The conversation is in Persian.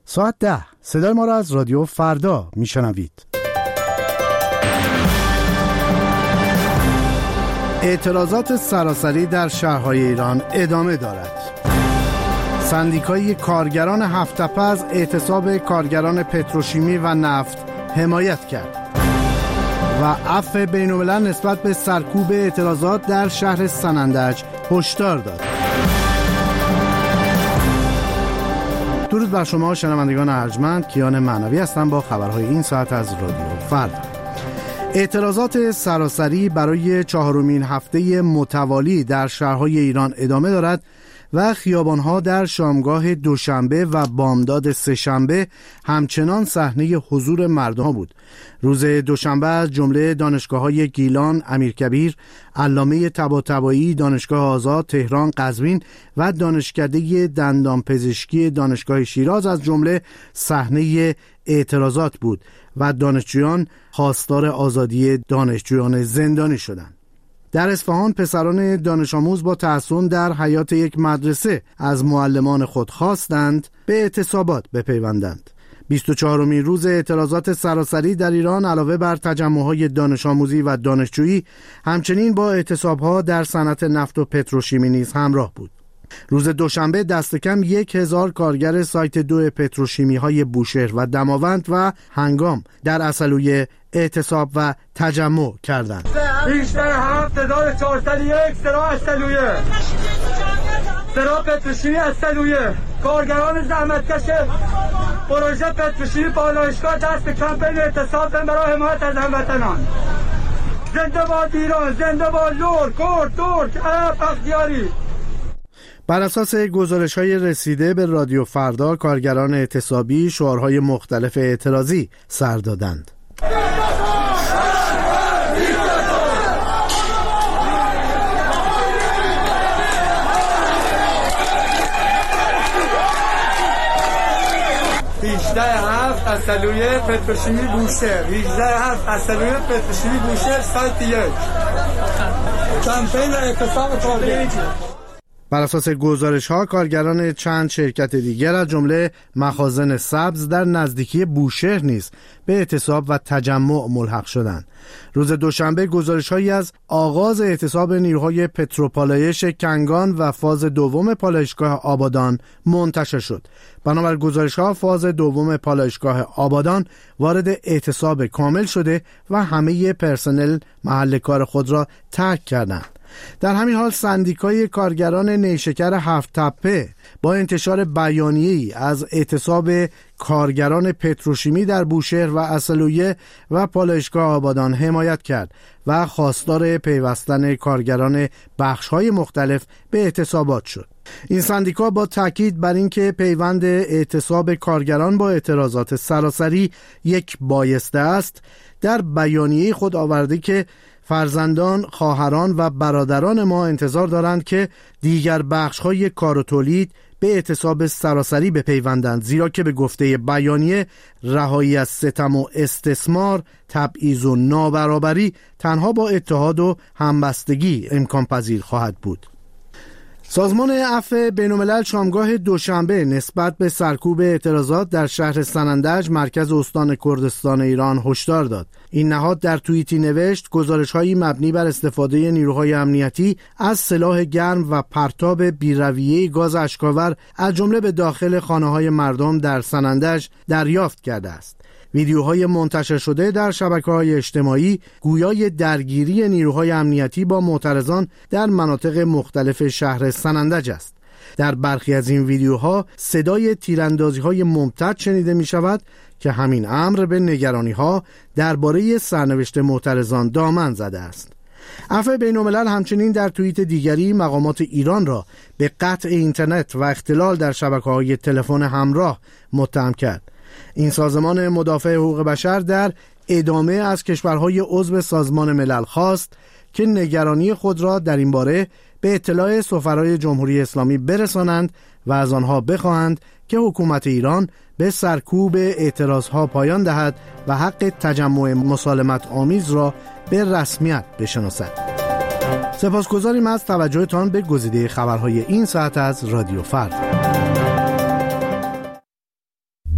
ساعت 10 صدای ما را از رادیو فردا میشنوید. اعتراضات سراسری در شهرهای ایران ادامه دارد. سندیکای کارگران هفت‌تپه از اعتصاب کارگران پتروشیمی و نفت حمایت کرد و عفو بین‌الملل نسبت به سرکوب اعتراضات در شهر سنندج هشدار داد. درود بر شما شنوندگان ارجمند، کیان معنوی هستم با خبرهای این ساعت از رادیو فردا. اعتراضات سراسری برای چهارمین هفته متوالی در شهرهای ایران ادامه دارد و خیابانها در شامگاه دوشنبه و بامداد سه‌شنبه همچنان صحنه حضور مردم بود. روز دوشنبه از جمله دانشگاه‌های گیلان، امیرکبیر، علامه طباطبایی، دانشگاه آزاد، تهران، قزوین و دانشکده دندانپزشکی دانشگاه شیراز از جمله صحنه اعتراضات بود و دانشجویان خواستار آزادی دانشجویان زندانی شدند. در اصفهان پسران دانش آموز با تحصن در حیاط یک مدرسه از معلمان خود خواستند به اعتصابات بپیوندند. 24مین روز اعتراضات سراسری در ایران علاوه بر تجمع‌های دانش آموزی و دانشجویی همچنین با اعتصاب‌ها در صنعت نفت و پتروشیمی نیز همراه بود. روز دوشنبه دست کم 1000 کارگر سایت 2 پتروشیمی‌های بوشهر و دماوند و هنگام در عسلویه اعتصاب و تجمع کردند. بیشتر 7401 سرا عسلویه، سرا پتروشیمی عسلویه، کارگران زحمتکش پروژه پتروشیمی پالایشگاه دست به کمپین اعتصاب برای حمایت از هموطنان. زنده باد ایران، زنده باد لور، کرد، ترک، عرب، بختیاری. بر اساس گزارش‌های رسیده به رادیو فردا، کارگران اعتصابی شعارهای مختلف اعتراضی سر دادند. عسلویه پتروشیمی بوشهر، 18 عسلویه پتروشیمی بوشهر سایت 1. کمپین اعتصاب کارگر. بر اساس گزارش‌ها کارگران چند شرکت دیگر از جمله مخازن سبز در نزدیکی بوشهر نیز به اعتصاب و تجمع ملحق شدند. روز دوشنبه گزارش‌هایی از آغاز اعتصاب نیروهای پتروپالایش کنگان و فاز دوم پالایشگاه آبادان منتشر شد. بنابر گزارش‌ها فاز دوم پالایشگاه آبادان وارد اعتصاب کامل شده و همه پرسنل محل کار خود را ترک کردند. در همین حال سندیکای کارگران نیشکر هفت‌تپه با انتشار بیانیه‌ای از اعتصاب کارگران پتروشیمی در بوشهر و عسلویه و پالایشگاه آبادان حمایت کرد و خواستار پیوستن کارگران بخش‌های مختلف به اعتصابات شد. این سندیکا با تاکید بر اینکه پیوند اعتصاب کارگران با اعتراضات سراسری یک بایسته است، در بیانیه خود آورده که فرزندان، خواهران و برادران ما انتظار دارند که دیگر بخش‌های کار و تولید به اعتصاب سراسری بپیوندند، زیرا که به گفته بیانیه رهایی از ستم و استثمار، تبعیض و نابرابری تنها با اتحاد و همبستگی امکان پذیر خواهد بود. سازمان عفو بین‌الملل شامگاه دوشنبه نسبت به سرکوب اعتراضات در شهر سنندج مرکز استان کردستان ایران هشدار داد. این نهاد در توییتی نوشت گزارش‌هایی مبنی بر استفاده نیروهای امنیتی از سلاح گرم و پرتاب بی‌رویه گاز اشک‌آور از جمله به داخل خانه‌های مردم در سنندج دریافت کرده است. ویدیوهای منتشر شده در شبکه‌های اجتماعی گویای درگیری نیروهای امنیتی با معترضان در مناطق مختلف شهر سنندج است. در برخی از این ویدیوها صدای تیراندازی‌های ممتد شنیده می‌شود که همین امر به نگرانی‌ها درباره سرنوشت معترضان دامن زده است. عفو بین‌الملل همچنین در توییت دیگری مقامات ایران را به قطع اینترنت و اختلال در شبکه‌های تلفن همراه متهم کرد. این سازمان مدافع حقوق بشر در ادامه از کشورهای عضو سازمان ملل خواست که نگرانی خود را در این باره به اطلاع سفرای جمهوری اسلامی برسانند و از آنها بخواهند که حکومت ایران به سرکوب اعتراضها پایان دهد و حق تجمع مسالمت آمیز را به رسمیت بشناسد. سپاسگزاریم از توجهتان به گزیده خبرهای این ساعت از رادیو فردا.